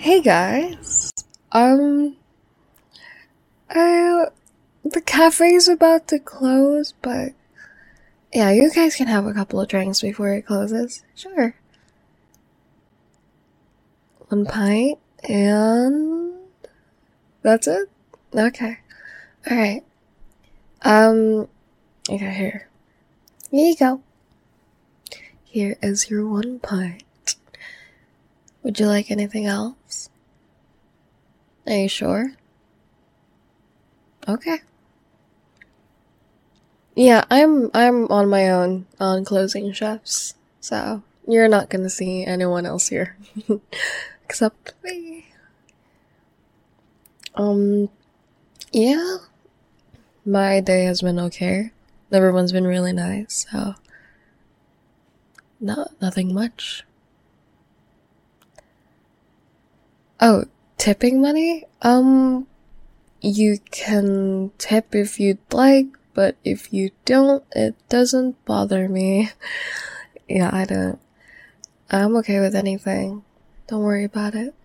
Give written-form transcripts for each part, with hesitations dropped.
Hey guys. Um, uh, the cafe's about to close, but yeah, you guys can have a couple of drinks before it closes. Sure. One pint, and that's it? Okay. Alright. Okay, here. Here you go. Here is your one pint. Would you like anything else? Are you sure? Okay. Yeah, I'm on my own on closing shifts, so you're not gonna see anyone else here. Except me. Yeah, my day has been okay. Everyone's been really nice, so nothing much. Oh, tipping money? You can tip if you'd like, but if you don't, it doesn't bother me. Yeah, I don't. I'm okay with anything. Don't worry about it.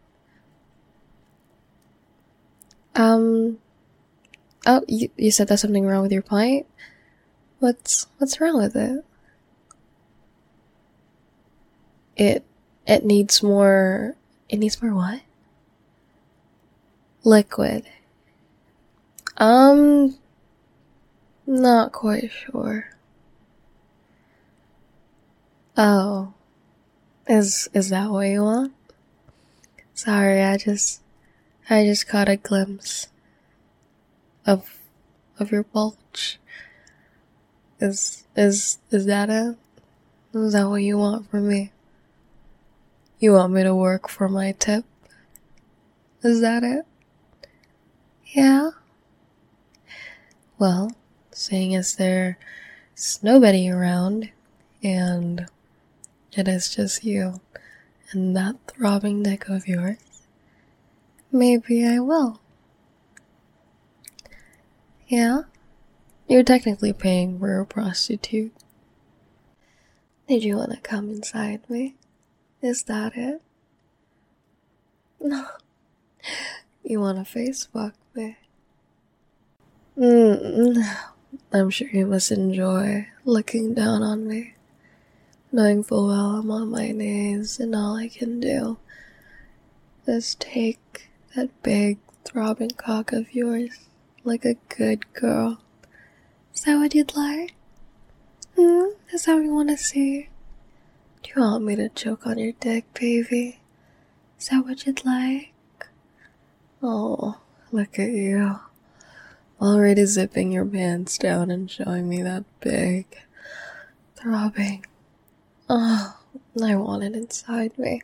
Oh, you said there's something wrong with your pint? What's wrong with it? It needs more what? Liquid. Not quite sure. Oh, is that what you want? Sorry, I just caught a glimpse of your bulge. Is that it? Is that what you want from me? You want me to work for my tip? Is that it? Yeah? Well, seeing as there's nobody around, and it is just you and that throbbing dick of yours, maybe I will. Yeah? You're technically paying for a prostitute. Did you want to come inside me? Is that it? No. You want to Facebook me? I'm sure you must enjoy looking down on me, knowing full well I'm on my knees and all I can do is take that big throbbing cock of yours like a good girl. Is that what you'd like? Is that what you want to see? Do you want me to choke on your dick, baby? Is that what you'd like? Oh, look at you. Already zipping your pants down and showing me that big, throbbing. Oh, I want it inside me.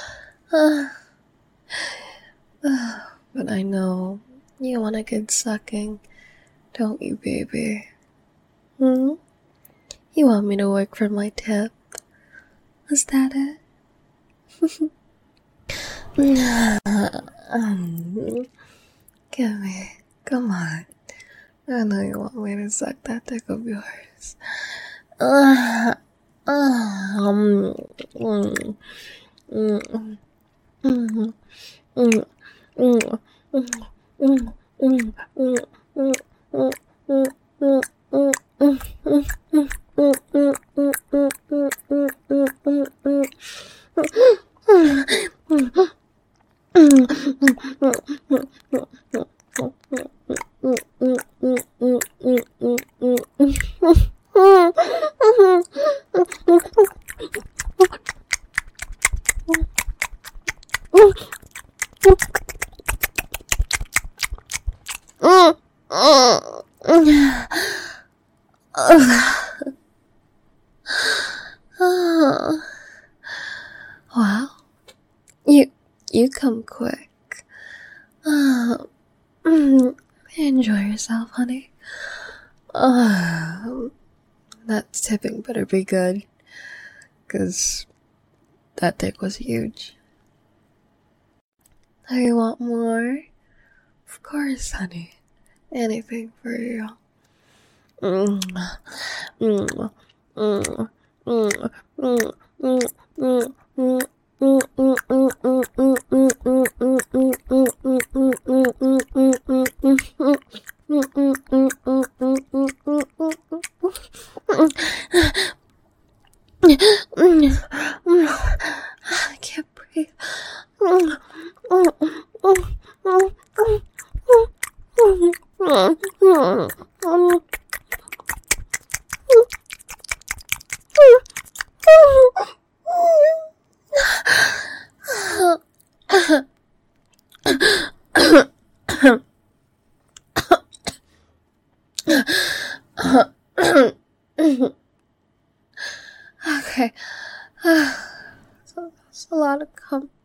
But I know you want a good sucking, don't you, baby? You want me to work for my tip? Is that it? Give me, come on. I know you want me to suck that dick of yours. Wow, you come quick. Enjoy yourself, honey. That tipping better be good, 'cause that dick was huge. Do you want more? Of course, honey. Anything for you. I can't breathe. Okay. So that's a lot of cum.